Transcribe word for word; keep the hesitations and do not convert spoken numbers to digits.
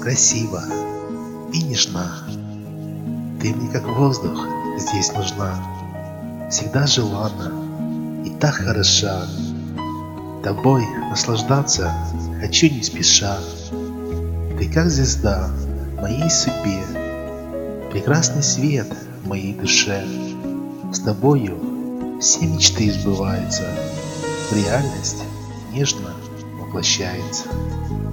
красива и нежна. Ты мне как воздух здесь нужна, всегда желанна и так хороша. Тобой наслаждаться хочу не спеша. Ты как звезда в моей судьбе, прекрасный свет в моей душе. С тобою все мечты сбываются, в реальность нежно воплощается.